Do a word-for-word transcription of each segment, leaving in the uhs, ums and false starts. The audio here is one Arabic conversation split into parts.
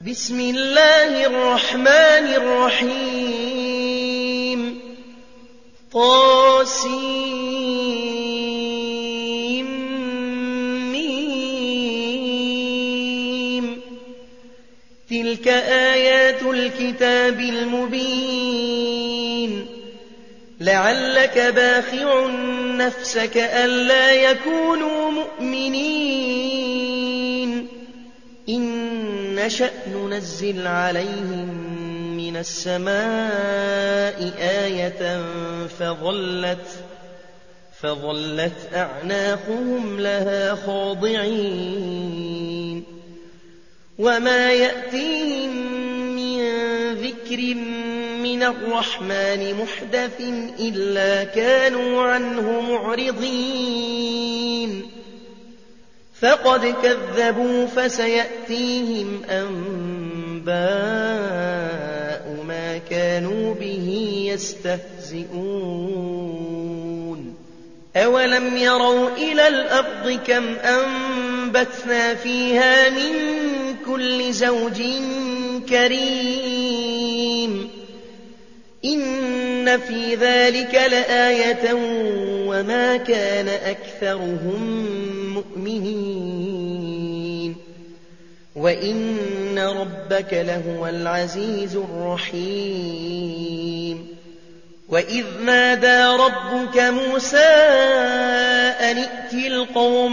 بسم الله الرحمن الرحيم طاسيم تلك آيات الكتاب المبين لعلك باخع نفسك ألا يكونوا مؤمنين إن نشأ ننزل عليهم من السماء آية فظلت, فظلت أعناقهم لها خاضعين وما يأتيهم من ذكر من الرحمن محدث إلا كانوا عنه معرضين فقد كذبوا فسيأتيهم أنباء ما كانوا به يستهزئون أولم يروا إلى الأرض كم أنبتنا فيها من كل زوج كريم إن في ذلك لآية وما كان أكثرهم مؤمنين وإن ربك لهو العزيز الرحيم وإذ نادى ربك موسى أن ائت القوم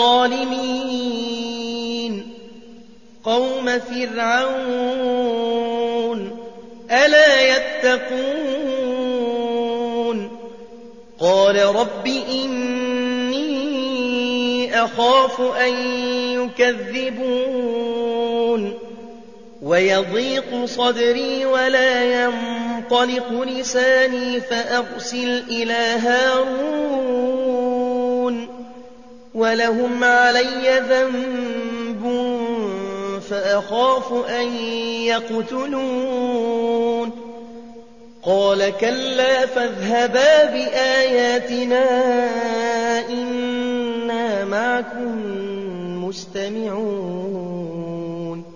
الظالمين قوم فرعون ألا يتقون قال رب إني أخاف أن يكذبون ويضيق صدري ولا ينطلق لساني فأرسل إلى هارون ولهم علي ذنب فأخاف أن يقتلون قال كلا فاذهبا بآياتنا إنا معكم مستمعون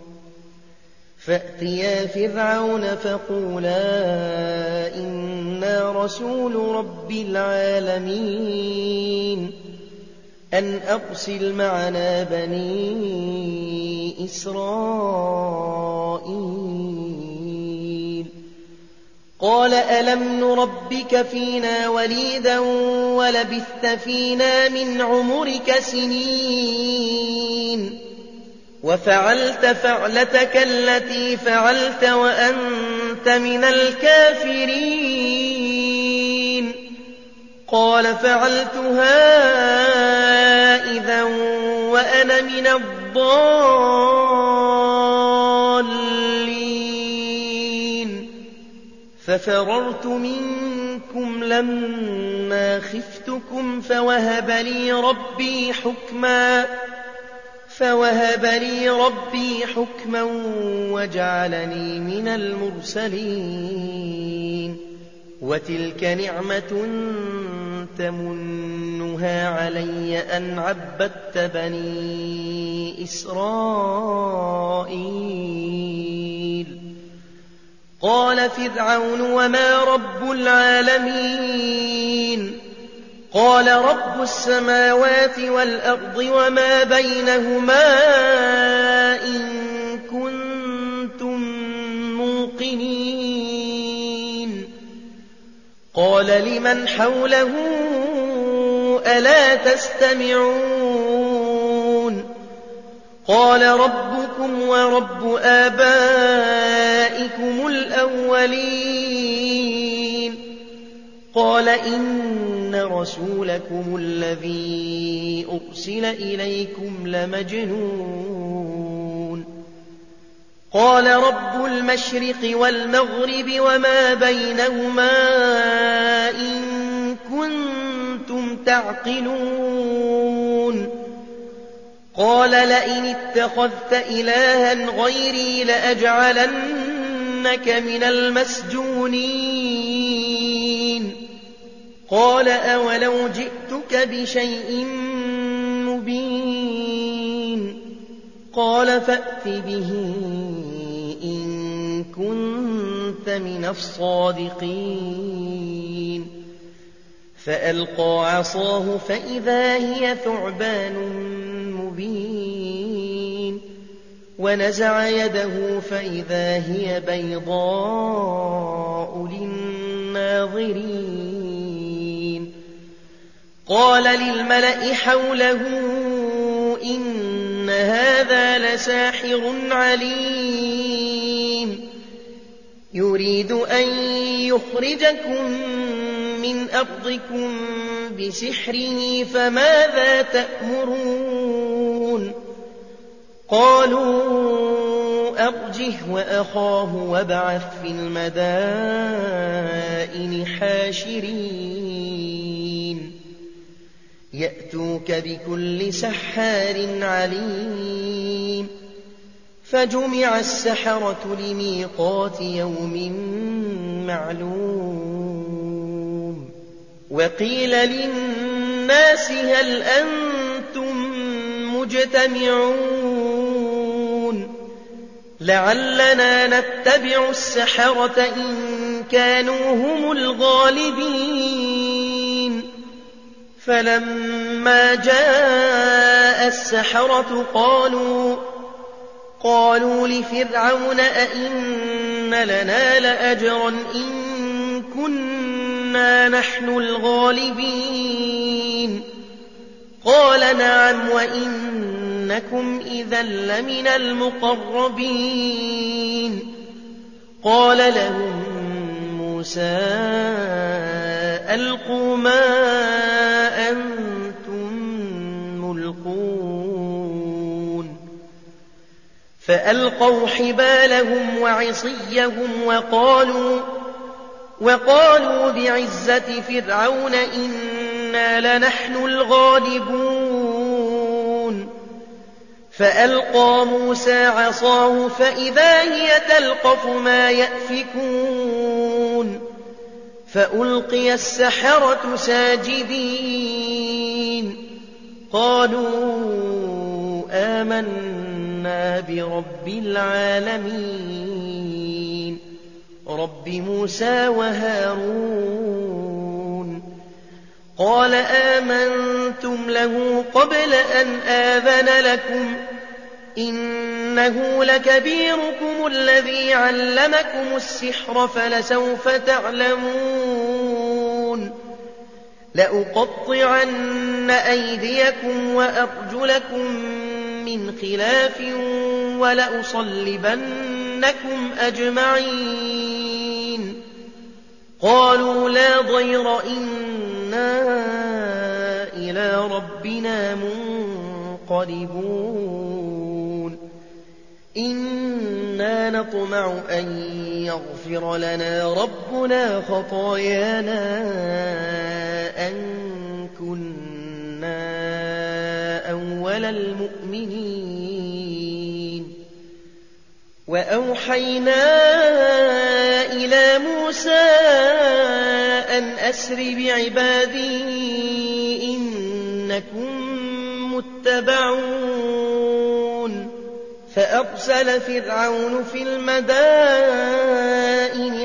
فأتيا فرعون فقولا إنا رسول رب العالمين أن أرسل معنا بني إسرائيل قال ألم نربك فينا وليدا ولبثت فينا من عمرك سنين وفعلت فعلتك التي فعلت وأنت من الكافرين قال فعلتها إذا وأنا من الضالين ففررت منكم لما خفتكم فوهب لي ربي حكما فوهب لي ربي حكما وجعلني من المرسلين وتلك نعمة تمنها علي أن عبدت بني إسرائيل قال فرعون وما رب العالمين قال رب السماوات والأرض وما بينهما إن كنتم موقنين قال لمن حوله ألا تستمعون قال ربكم ورب آبائكم الأولين قال إن رسولكم الذي أرسل إليكم لمجنون قال رب المشرق والمغرب وما بينهما إن كنتم تعقلون قال لئن اتخذت إلها غيري لأجعلنك من المسجونين قال أولو جئتك بشيء مبين قال فأت به كنت من الصادقين فألقى عصاه فإذا هي ثعبان مبين ونزع يده فإذا هي بيضاء للناظرين قال للملأ حوله إن هذا لساحر عليم يريد أن يخرجكم من أرضكم بسحره فماذا تأمرون قالوا أرجه وأخاه وابعث في المدائن حاشرين يأتوك بكل سحار عليم فجمع السحرة لميقات يوم معلوم وقيل للناس هل أنتم مجتمعون لعلنا نتبع السحرة إن كانوا هم الغالبين فلما جاء السحرة قالوا قالوا لفرعون أئن لنا لأجرا إن كنا نحن الغالبين قال نعم وإنكم إذا لمن المقربين قال لهم موسى ألقوا ما أنتم ملقون فألقوا حبالهم وعصيهم وقالوا وقالوا بعزة فرعون إنا لنحن الغالبون فألقى موسى عصاه فإذا هي تلقف ما يأفكون فألقي السحرة ساجدين قالوا آمنا برب العالمين رب موسى وهارون قال آمنتم له قبل أن آذن لكم إنه لكبيركم الذي علمكم السحر فلسوف تعلمون لأقطعن أيديكم وأرجلكم من خلاف ولأصلبنكم أجمعين قالوا لا ضير إنا إلى ربنا منقلبون إنا نطمع أن يغفر لنا ربنا خطايانا أن كنا أول المؤمنين وأوحينا إلى موسى أن أسر بعبادي إنكم متبعون فأرسل فرعون في المدائن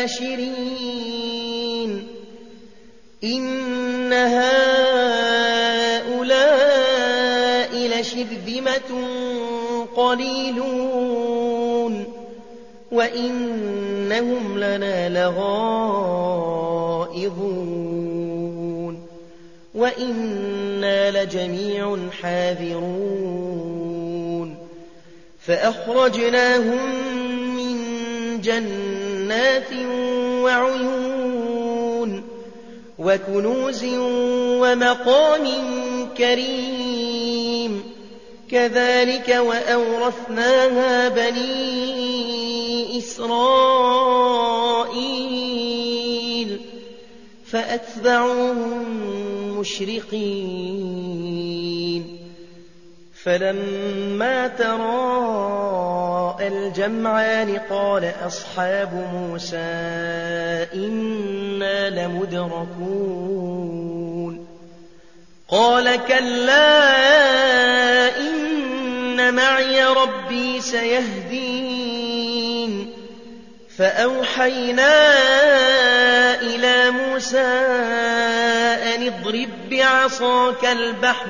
حاشرين إن هؤلاء لشرذمة قليلون وإنهم لنا لغائظون وإنا لجميع حاذرون فأخرجناهم من جنات وعيون وكنوز ومقام كريم كذلك وأورثناها بني إسرائيل فأتبعوهم مشرقين فلما تراءى الجمعان قال أصحاب موسى إنا لمدركون قال كلا إن معي ربي سيهدين فأوحينا إلى موسى أن اضرب بعصاك البحر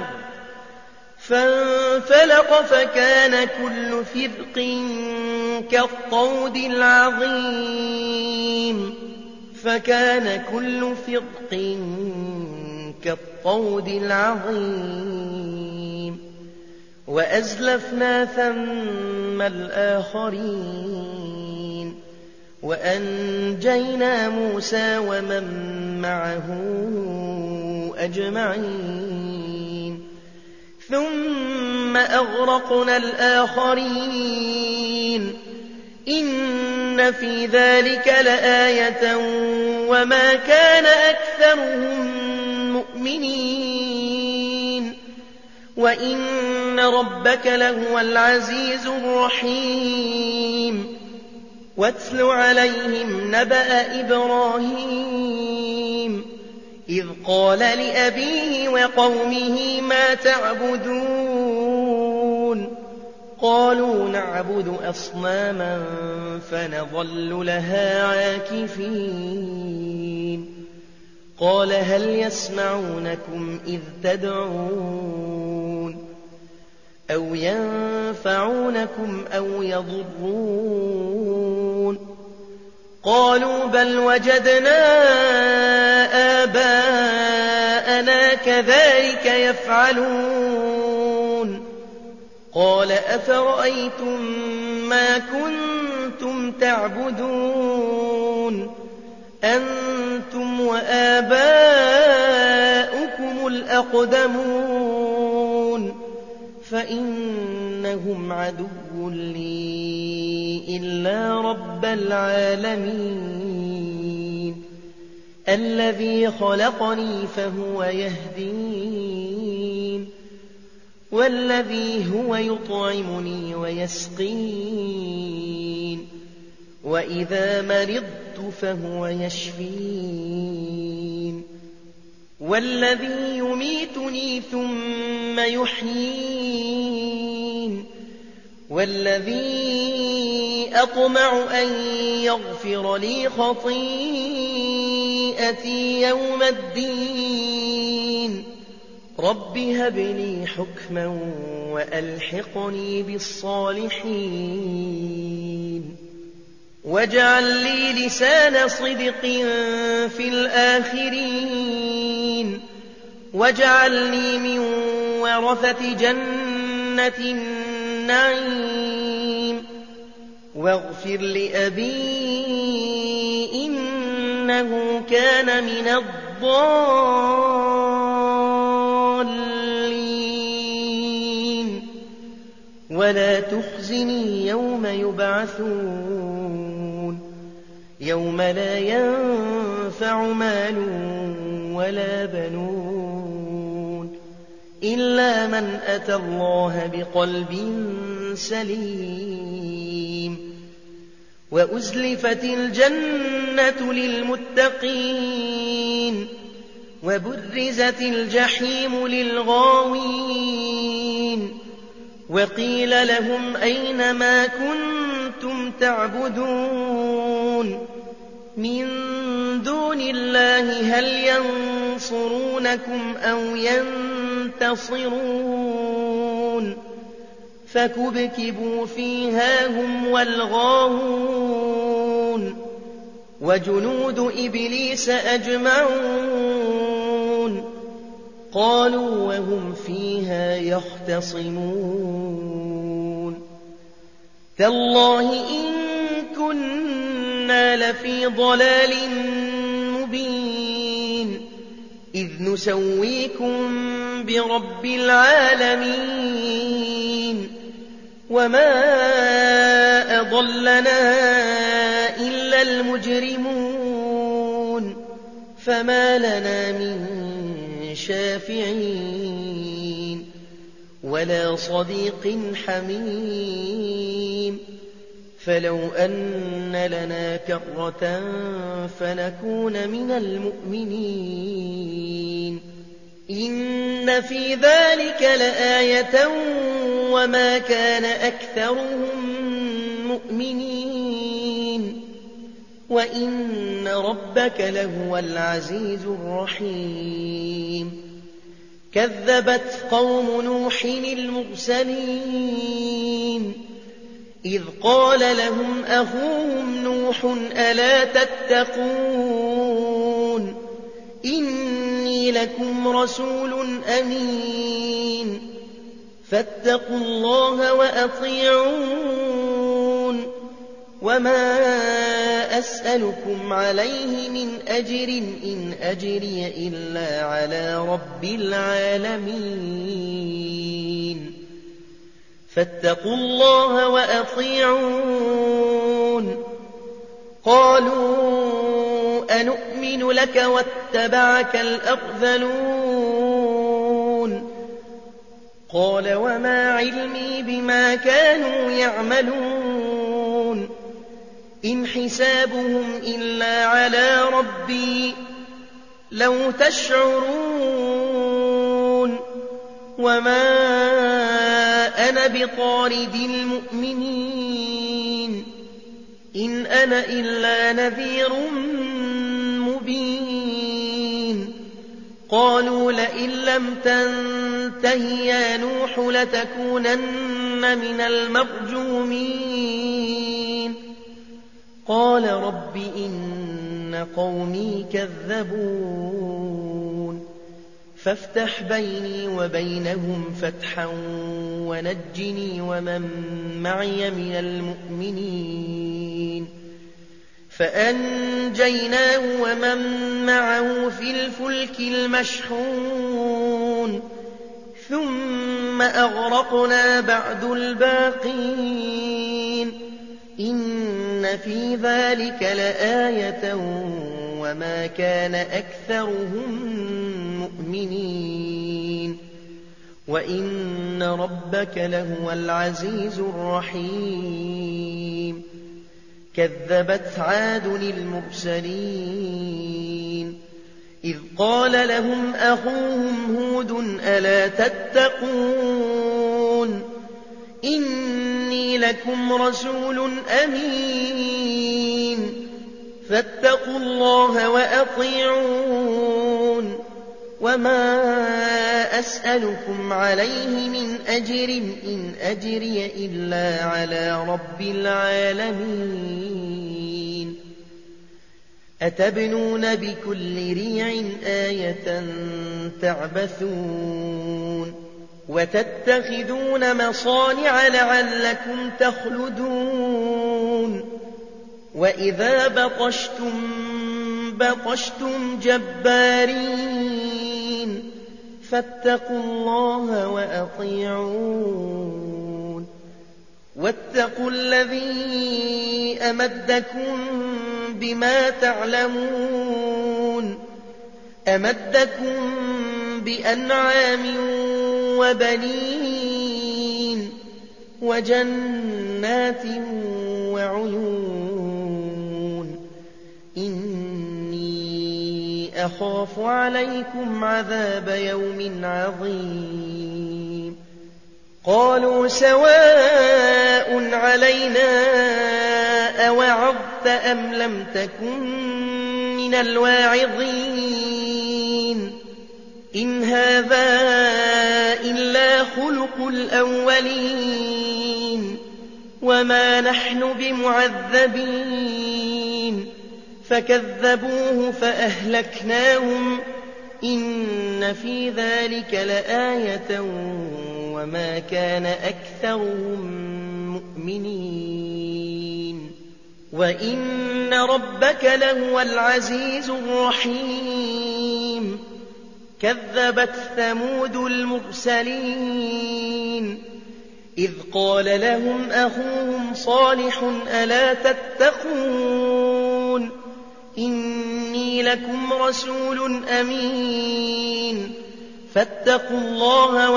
فانفلق فكان كل فرق كالطود العظيم فكان كل فرق كالطود العظيم وأزلفنا ثم الآخرين وأنجينا موسى ومن معه أجمعين ثم أغرقنا الآخرين إن في ذلك لآية وما كان أكثرهم مؤمنين وإن ربك لهو العزيز الرحيم واتل عليهم نبأ إبراهيم إذ قال لأبيه وقومه ما تعبدون قالوا نعبد أصناما فنظل لها عاكفين قال هل يسمعونكم إذ تدعون أو ينفعونكم أو يضرون قالوا بل وجدنا آباءنا كذلك يفعلون قال أفرأيتم ما كنتم تعبدون أنتم وآباؤكم الأقدمون فإنهم عدو لي إلا رب العالمين الذي خلقني فهو يهدين والذي هو يطعمني ويسقين وإذا مرضت فهو يشفين والذي يميتني ثم يحيين والذي أطمع أن يغفر لي خطيئتي يوم الدين رب هب لي حكما وألحقني بالصالحين واجعل لي لسان صدق في الآخرين واجعلني من ورثة جنة النعيم واغفر لأبي إنه كان من الضالين ولا تخزني يوم يبعثون يوم لا ينفع مال ولا بنون إلا من أتى الله بقلب سليم وأزلفت الجنة للمتقين وبرزت الجحيم للغاوين وقيل لهم أين ما كنتم تعبدون من دون الله هل ينصرونكم أو ينتصرون فكبكبوا فيها هم والغاوون وجنود إبليس أجمعون قالوا وهم فيها يختصمون تالله إن كنا لفي ضلال مبين إذ نسويكم برب العالمين وما أضلنا إلا المجرمون فما لنا من شافعين ولا صديق حميم فلو أن لنا كرة فنكون من المؤمنين إن في ذلك لآية وما كان أكثرهم مؤمنين وإن ربك لهو العزيز الرحيم كذبت قوم نوح المرسلين إذ قال لهم أخوهم نوح ألا تتقون إني لكم رسول أمين فاتقوا الله وأطيعون وما أسألكم عليه من أجر إن أجري إلا على رب العالمين فاتقوا الله وأطيعون قالوا أنؤمن لك واتبعك الأرذلون قال وما علمي بما كانوا يعملون إن حسابهم إلا على ربي لو تشعرون وما أنا بطارد المؤمنين إن أنا إلا نذير مبين قالوا لئن لم تنته يا نوح لتكونن من المرجومين قال رب إن قومي كذبون فافتح بيني وبينهم فتحا ونجني ومن معي من المؤمنين فأنجيناه ومن معه في الفلك المشحون ثم أغرقنا بعد الباقين إن في ذلك لآية وما كان أكثرهم مؤمنين وإن ربك لهو العزيز الرحيم كذبت عاد المرسلين إذ قال لهم أخوهم هود ألا تتقون إني لكم رسول أمين فاتقوا الله وأطيعون وما أسألكم عليه من أجر إن أجري إلا على رب العالمين أتبنون بكل ريع آية تعبثون وتتخذون مصانع لعلكم تخلدون وإذا بطشتم بطشتم جبارين فاتقوا الله وأطيعون واتقوا الذي أمدكم بما تعلمون أمدكم بأنعام وبنين وجنات وعيون إني أخاف عليكم عذاب يوم عظيم قالوا سواء علينا أوعظت أم لم تكن من الواعظين إن هذا إلا خلق الأولين وما نحن بمعذبين فكذبوه فأهلكناهم إن في ذلك لآية وما كان أكثرهم مؤمنين وإن ربك لهو العزيز الرحيم كذبت ثمود المرسلين إذ قال لهم أخوهم صالح ألا تتقون إني لكم رسول أمين فاتقوا الله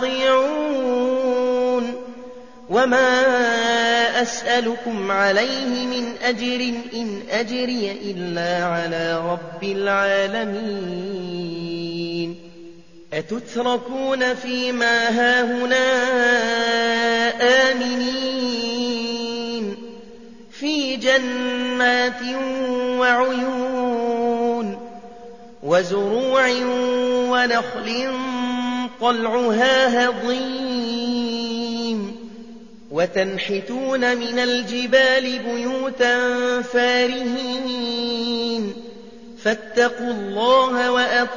وأطيعون وما أسألكم عليه من أجر إن أجري إلا على رب العالمين أتتركون فيما هاهنا آمنين في جنات وعيون وزروع ونخل طلعها هضيم وتنحتون من الجبال بيوتا فارهين فاتقوا الله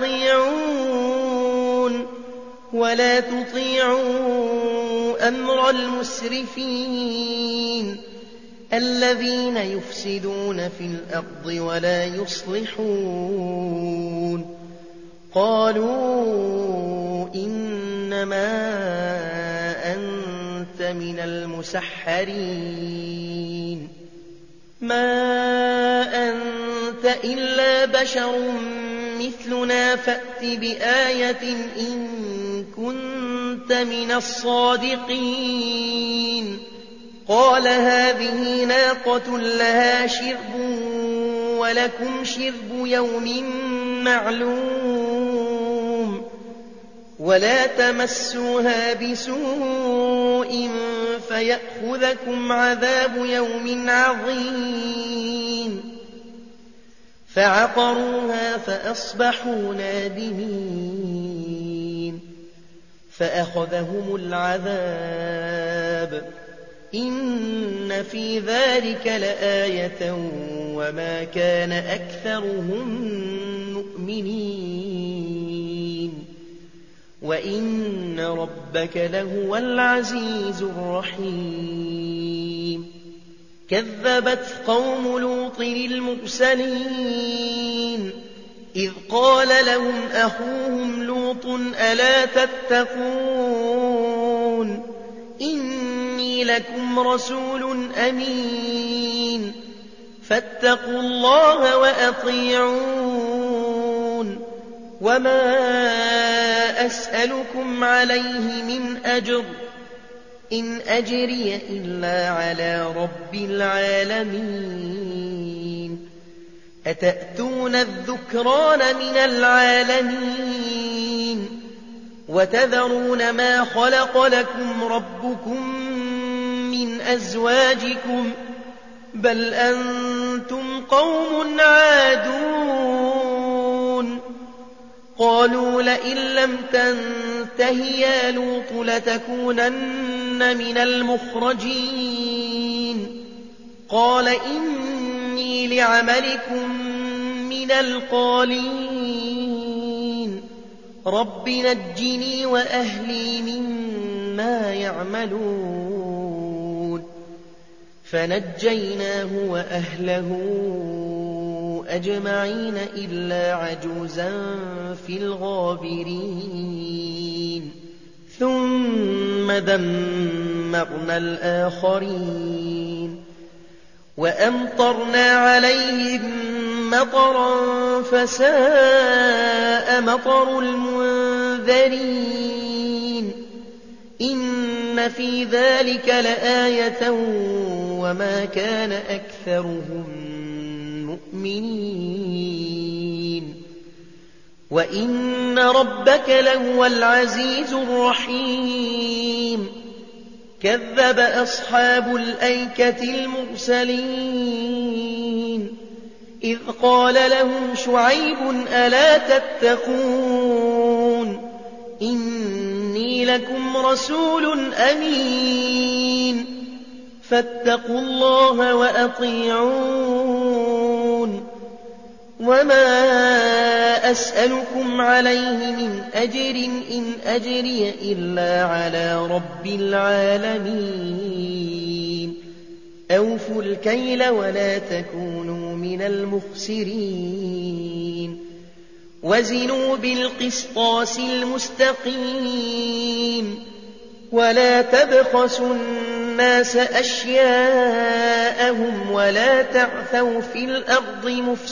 وأطيعون ولا تطيعوا أمر المسرفين الذين يفسدون في الأرض ولا يصلحون قالوا إنما أنت من المسحرين ما أنت إلا بشر مثلنا فأت بآية إن كنت من الصادقين قال هذه ناقة لها شرب ولكم شرب يوم معلوم ولا تمسوها بسوء فيأخذكم عذاب يوم عظيم فعقروها فأصبحوا نادمين فأخذهم العذاب إن في ذلك لآية وما كان أكثرهم مؤمنين وإن ربك لهو العزيز الرحيم كذبت قوم لوط المرسلين إذ قال لهم أخوهم لوط ألا تتقون إني لكم رسول أمين فاتقوا الله وأطيعون وما أسألكم عليه من أجر إن أجري إلا على رب العالمين أتأتون الذكران من العالمين وتذرون ما خلق لكم ربكم من أزواجكم بل أنتم قوم عادون قالوا لئن لم تنته يا لوط لتكونن من المخرجين قال إني لعملكم من القالين رب نجني وأهلي مما يعملون فنجيناه وأهله أجمعين إلا عجوزا في الغابرين ثم دمرنا الآخرين وأمطرنا عليهم مطرا فساء مطر المنذرين إن في ذلك لآية وما كان أكثرهم مؤمنين وإن ربك لهو العزيز الرحيم كذب أصحاب الأيكة المرسلين إذ قال لهم شعيب ألا تتقون إني لكم رسول أمين فاتقوا الله وأطيعون وما أسألكم عليه من أجر إن أجري إلا على رب العالمين أوفوا الكيل ولا تكونوا من المخسرين وزنوا بالقسطاس المستقيم ولا تبخسوا الناس أشياءهم ولا تعثوا في الأرض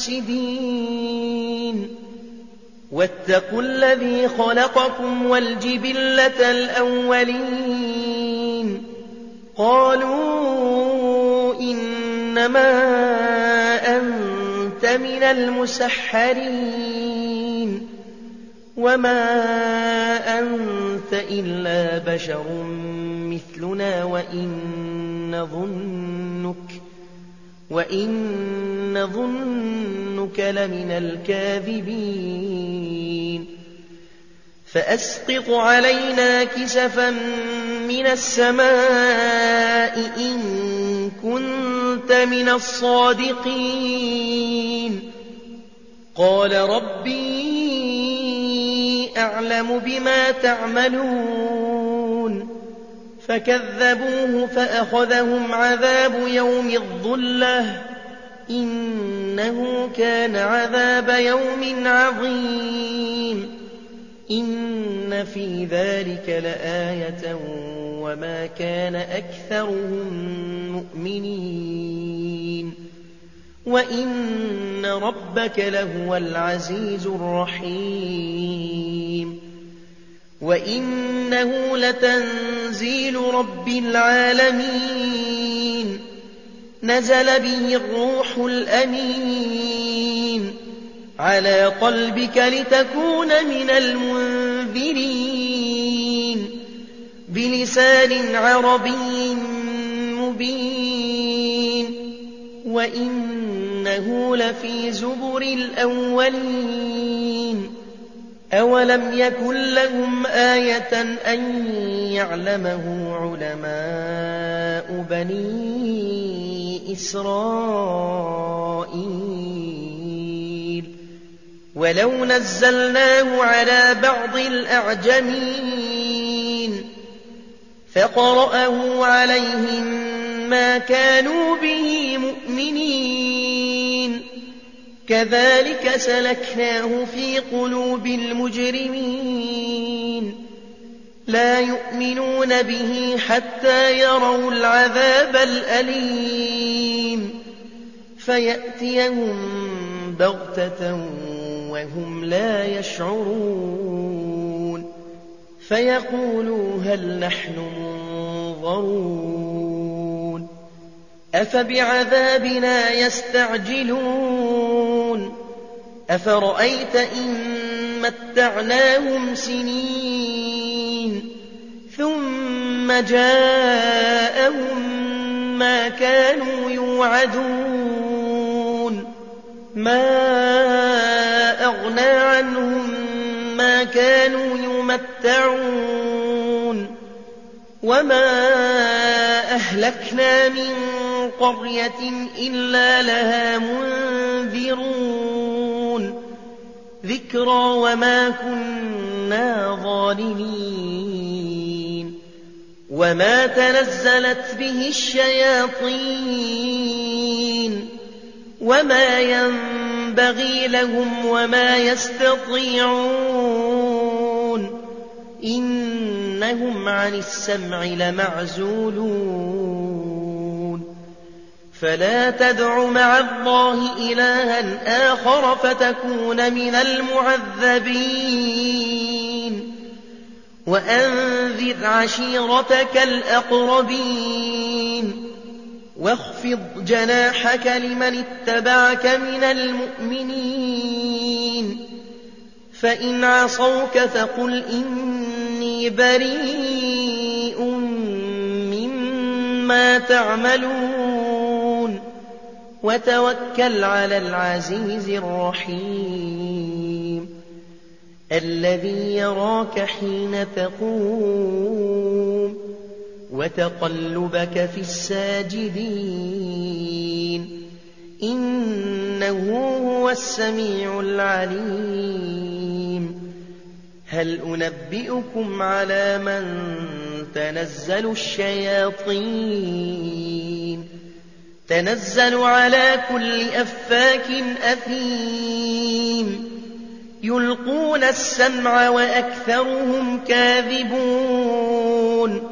مفسدين واتقوا الذي خلقكم والجبلة الأولين قالوا إنما أنت من المسحرين وما أنت إلا بشر مثلنا وإن نظنك وَإِنَّ ظُنُّكَ لَمِنَ الْكَاذِبِينَ فَأَسْقِطْ عَلَيْنَا كِسَفًا مِّنَ السَّمَاءِ إِن كُنتَ مِنَ الصَّادِقِينَ قَالَ رَبِّي أَعْلَمُ بِمَا تَعْمَلُونَ فَكَذَّبُوهُ فَأَخَذَهُمْ عَذَابُ يَوْمِ الظُّلَّةِ إِنَّهُ كَانَ عَذَابَ يَوْمٍ عَظِيمٍ إِنَّ فِي ذَلِكَ لَآيَةً وَمَا كَانَ أَكْثَرُهُم مُّؤْمِنِينَ وَإِنَّ رَبَّكَ لَهُوَ الْعَزِيزُ الرَّحِيمُ وَإِنَّهُ لَتَنزِيلُ رَبِّ الْعَالَمِينَ نَزَلَ بِهِ الرُّوحُ الْأَمِينُ عَلَىٰ قَلْبِكَ لِتَكُونَ مِنَ الْمُنذِرِينَ بِلِسَانٍ عَرَبِيٍّ مُّبِينٍ وَإِنَّهُ لَفِي زُبُرِ الْأَوَّلِينَ أَوَلَمْ يَكُن لَّهُمْ آيَةً أَن يَعْلَمَهُ عُلَمَاءُ بَنِي إِسْرَائِيلَ وَلَوْ نَزَّلْنَاهُ عَلَىٰ بَعْضِ الْأَعْجَمِينَ فَقَرَأَهُ عَلَيْهِم مَّا كَانُوا بِهِ مُؤْمِنِينَ كَذَٰلِكَ سَلَكْنَاهُ فِي قُلُوبِ الْمُجْرِمِينَ لَا يُؤْمِنُونَ بِهِ حَتَّىٰ يَرَوُا الْعَذَابَ الْأَلِيمَ فَيَأْتِيَهُم بَغْتَةً وَهُمْ لَا يَشْعُرُونَ فَيَقُولُوا هَلْ نَحْنُ مُنظَرُونَ أَفَبِعَذَابِنَا يَسْتَعْجِلُونَ أَفَرَأَيْتَ إِن مَّتَّعْنَاهُمْ سِنِينَ ثُمَّ جَاءَهُم مَّا كَانُوا يُوعَدُونَ مَا أَغْنَىٰ عَنْهُم مَّا كَانُوا يُمَتَّعُونَ وَمَا أَهْلَكْنَا مِن قَرْيَةٍ إِلَّا لَهَا مُنذِرُونَ ذِكْرَىٰ وَمَا كُنَّا ظَالِمِينَ وَمَا تَنَزَّلَتْ بِهِ الشَّيَاطِينُ وَمَا يَنبَغِي لَهُمْ وَمَا يَسْتَطِيعُونَ إِنَّهُمْ عَنِ السَّمْعِ لَمَعْزُولُونَ فَلَا تَدْعُ مَعَ اللَّهِ إِلَٰهًا آخَرَ فَتَكُونَ مِنَ الْمُعَذَّبِينَ وَأَنذِرْ عَشِيرَتَكَ الْأَقْرَبِينَ وَاخْفِضْ جَنَاحَكَ لِمَنِ اتَّبَعَكَ مِنَ الْمُؤْمِنِينَ فَإِنْ عَصَوْكَ فَقُلْ إِنِّي بَرِيءٌ مِّمَّا تَعْمَلُونَ وَتَوَكَّلْ عَلَى الْعَزِيزِ الرَّحِيمِ الَّذِي يَرَاكَ حِينَ تَقُومُ وَتَقَلُّبَكَ فِي السَّاجِدِينَ إِنَّهُ هُوَ السَّمِيعُ الْعَلِيمُ هَلْ أُنَبِّئُكُمْ عَلَىٰ مَن تَنَزَّلُ الشَّيَاطِينُ تَنَزَّلُ عَلَىٰ كُلِّ أَفَّاكٍ أَثِيمٍ يُلْقُونَ السَّمْعَ وَأَكْثَرُهُمْ كَاذِبُونَ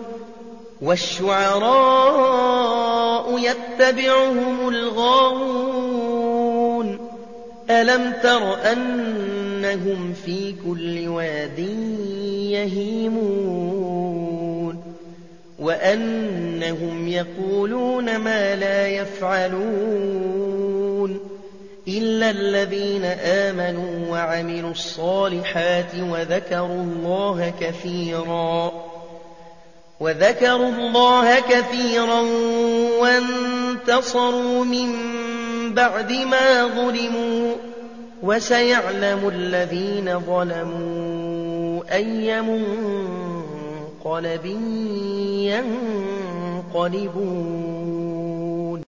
وَالشُّعَرَاءُ يَتَّبِعُهُمُ الْغَاوُونَ أَلَمْ تَرَ أَنَّهُمْ فِي كُلِّ وَادٍ يَهِيمُونَ وَأَنَّهُمْ يَقُولُونَ مَا لَا يَفْعَلُونَ إِلَّا الَّذِينَ آمَنُوا وَعَمِلُوا الصَّالِحَاتِ وَذَكَرُوا اللَّهَ كَثِيرًا وَذَكَرُوا اللَّهَ كَثِيرًا انتَصَرُوا مِن بَعْدِ مَا ظُلِمُوا ۗ وَسَيَعْلَمُ الَّذِينَ ظَلَمُوا أَيَّ مُنقَلَبٍ يَنقَلِبُونَ